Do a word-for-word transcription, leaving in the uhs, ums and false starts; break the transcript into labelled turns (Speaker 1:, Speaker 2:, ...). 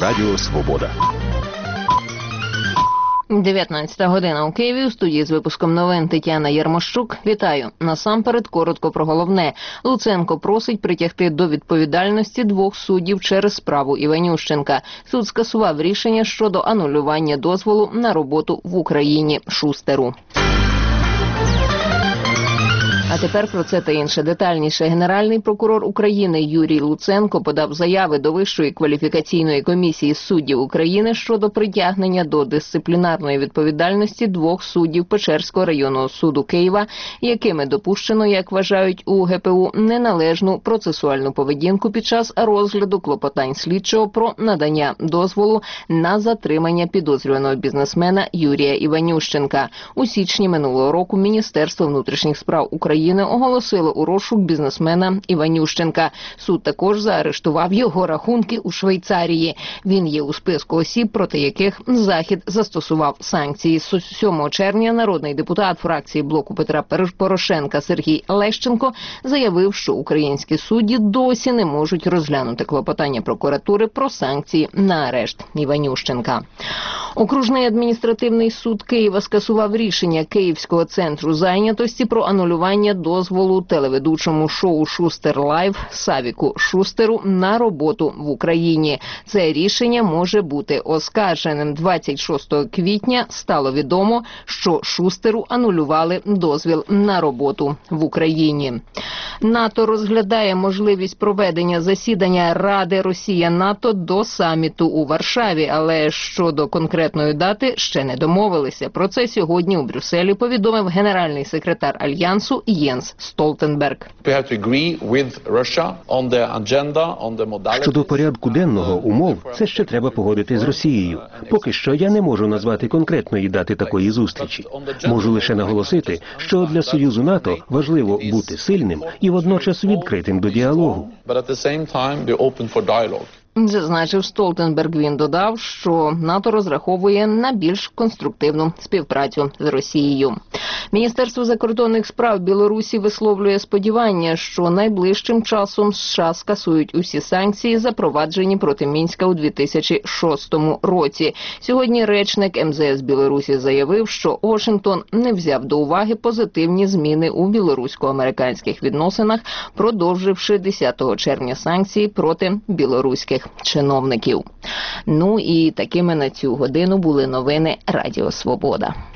Speaker 1: Радіо Свобода.
Speaker 2: дев'ятнадцята година у Києві. У студії з випуском новин Тетяна Ярмощук. Вітаю. Насамперед коротко про головне. Луценко просить притягти до відповідальності двох суддів через справу Іванющенка. Суд скасував рішення щодо анулювання дозволу на роботу в Україні Шустеру. А тепер про це та інше детальніше. Генеральний прокурор України Юрій Луценко подав заяви до Вищої кваліфікаційної комісії суддів України щодо притягнення до дисциплінарної відповідальності двох суддів Печерського районного суду Києва, якими допущено, як вважають у ге пе у, неналежну процесуальну поведінку під час розгляду клопотань слідчого про надання дозволу на затримання підозрюваного бізнесмена Юрія Іванющенка. У січні минулого року Міністерство внутрішніх справ України України оголосило у розшук бізнесмена Іванющенка. Суд також заарештував його рахунки у Швейцарії. Він є у списку осіб, проти яких Захід застосував санкції. сьомого червня народний депутат фракції блоку Петра Порошенка Сергій Лещенко заявив, що українські судді досі не можуть розглянути клопотання прокуратури про санкції на арешт Іванющенка. Окружний адміністративний суд Києва скасував рішення Київського центру зайнятості про анулювання дозволу телеведучому шоу «Шустер Лайв» Савіку Шустеру на роботу в Україні. Це рішення може бути оскарженим. двадцять шостого квітня стало відомо, що Шустеру анулювали дозвіл на роботу в Україні. НАТО розглядає можливість проведення засідання Ради Росія-НАТО до саміту у Варшаві, але щодо конкретної дати ще не домовилися. Про це сьогодні у Брюсселі повідомив генеральний секретар Альянсу Єнс Столтенберг.
Speaker 1: Щодо порядку денного умов, це ще треба погодити з Росією. Поки що я не можу назвати конкретної дати такої зустрічі. Можу лише наголосити, що для Союзу НАТО важливо бути сильним і водночас відкритим до діалогу.
Speaker 2: Зазначив Столтенберг. Він додав, що НАТО розраховує на більш конструктивну співпрацю з Росією. Міністерство закордонних справ Білорусі висловлює сподівання, що найближчим часом США скасують усі санкції, запроваджені проти Мінська у дві тисячі шостому році. Сьогодні речник ем зе ес Білорусі заявив, що Вашингтон не взяв до уваги позитивні зміни у білорусько-американських відносинах, продовживши десятого червня санкції проти білоруських чиновників. Ну і такими на цю годину були новини Радіо Свобода.